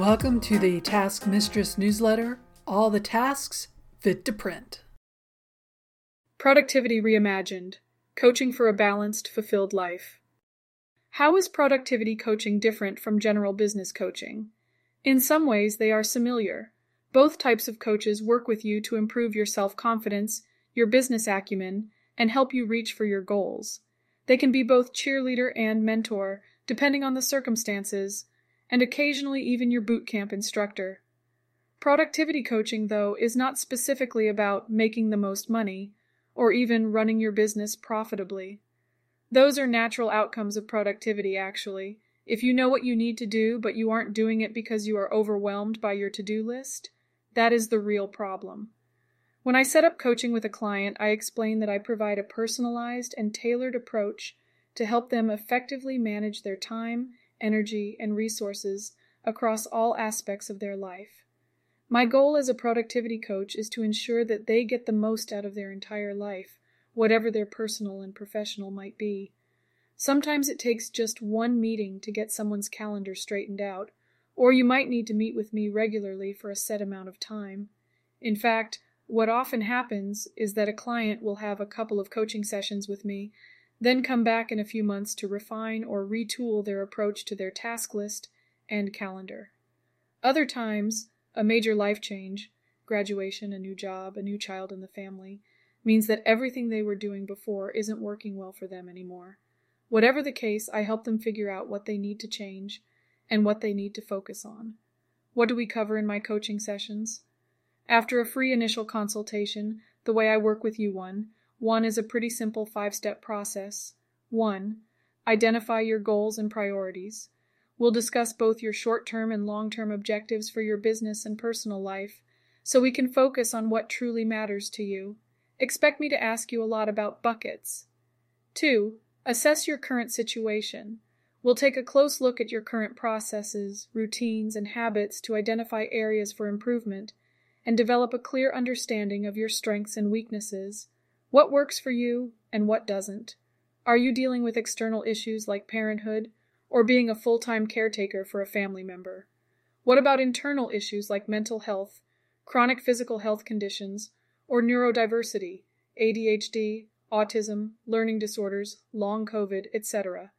Welcome to the Task Mistress newsletter, all the tasks fit to print. Productivity Reimagined, Coaching for a Balanced, Fulfilled Life. How is productivity coaching different from general business coaching? In some ways, they are similar. Both types of coaches work with you to improve your self-confidence, your business acumen, and help you reach for your goals. They can be both cheerleader and mentor, depending on the circumstances, and occasionally even your boot camp instructor. Productivity coaching, though, is not specifically about making the most money, or even running your business profitably. Those are natural outcomes of productivity, actually. If you know what you need to do, but you aren't doing it because you are overwhelmed by your to-do list, that is the real problem. When I set up coaching with a client, I explain that I provide a personalized and tailored approach to help them effectively manage their time, energy, and resources across all aspects of their life. My goal as a productivity coach is to ensure that they get the most out of their entire life, whatever their personal and professional might be. Sometimes it takes just one meeting to get someone's calendar straightened out, or you might need to meet with me regularly for a set amount of time. In fact, what often happens is that a client will have a couple of coaching sessions with me, then come back in a few months to refine or retool their approach to their task list and calendar. Other times, a major life change, graduation, a new job, a new child in the family, means that everything they were doing before isn't working well for them anymore. Whatever the case, I help them figure out what they need to change and what they need to focus on. What do we cover in my coaching sessions? After a free initial consultation, the way I work with you one is a pretty simple 5-step process. 1. Identify your goals and priorities. We'll discuss both your short-term and long-term objectives for your business and personal life, so we can focus on what truly matters to you. Expect me to ask you a lot about buckets. 2. Assess your current situation. We'll take a close look at your current processes, routines, and habits to identify areas for improvement and develop a clear understanding of your strengths and weaknesses. What works for you and what doesn't? Are you dealing with external issues like parenthood or being a full-time caretaker for a family member? What about internal issues like mental health, chronic physical health conditions, or neurodiversity, ADHD, autism, learning disorders, long COVID, etc.?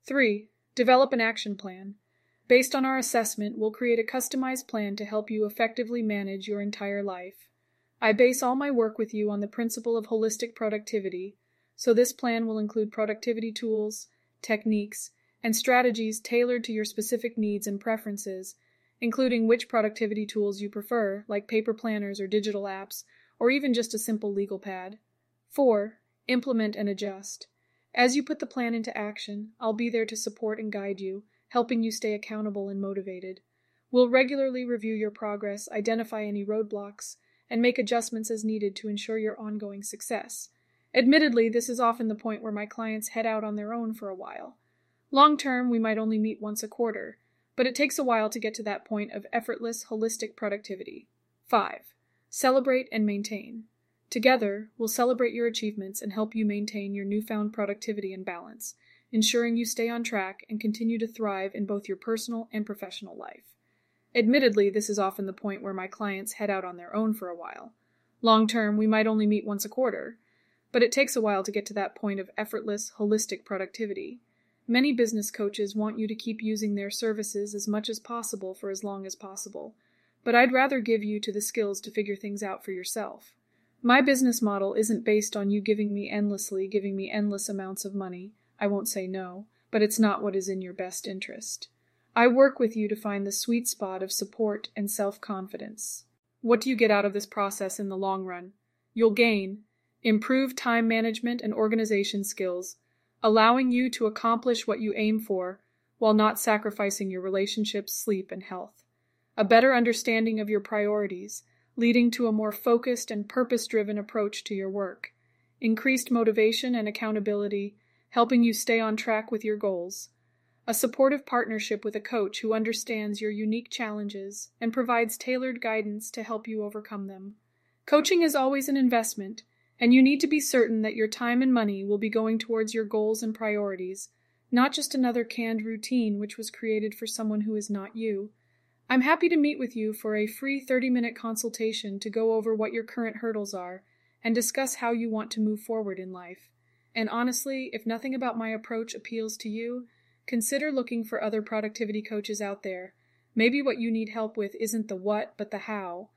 3. Develop an action plan. Based on our assessment, we'll create a customized plan to help you effectively manage your entire life. I base all my work with you on the principle of holistic productivity, so this plan will include productivity tools, techniques, and strategies tailored to your specific needs and preferences, including which productivity tools you prefer, like paper planners or digital apps, or even just a simple legal pad. 4. Implement and adjust. As you put the plan into action, I'll be there to support and guide you, helping you stay accountable and motivated. We'll regularly review your progress, identify any roadblocks, and make adjustments as needed to ensure your ongoing success. Admittedly, this is often the point where my clients head out on their own for a while. Long term, we might only meet once a quarter, but it takes a while to get to that point of effortless, holistic productivity. 5. Celebrate and maintain. Together, we'll celebrate your achievements and help you maintain your newfound productivity and balance, ensuring you stay on track and continue to thrive in both your personal and professional life. Admittedly, this is often the point where my clients head out on their own for a while. Long term, we might only meet once a quarter, but it takes a while to get to that point of effortless, holistic productivity. Many business coaches want you to keep using their services as much as possible for as long as possible, but I'd rather give you the skills to figure things out for yourself. My business model isn't based on you giving me endless amounts of money. I won't say no, but it's not what is in your best interest. I work with you to find the sweet spot of support and self-confidence. What do you get out of this process in the long run? You'll gain improved time management and organization skills, allowing you to accomplish what you aim for while not sacrificing your relationships, sleep, and health. A better understanding of your priorities, leading to a more focused and purpose-driven approach to your work. Increased motivation and accountability, helping you stay on track with your goals. A supportive partnership with a coach who understands your unique challenges and provides tailored guidance to help you overcome them. Coaching is always an investment, and you need to be certain that your time and money will be going towards your goals and priorities, not just another canned routine which was created for someone who is not you. I'm happy to meet with you for a free 30-minute consultation to go over what your current hurdles are and discuss how you want to move forward in life. And honestly, if nothing about my approach appeals to you, consider looking for other productivity coaches out there. Maybe what you need help with isn't the what, but the how,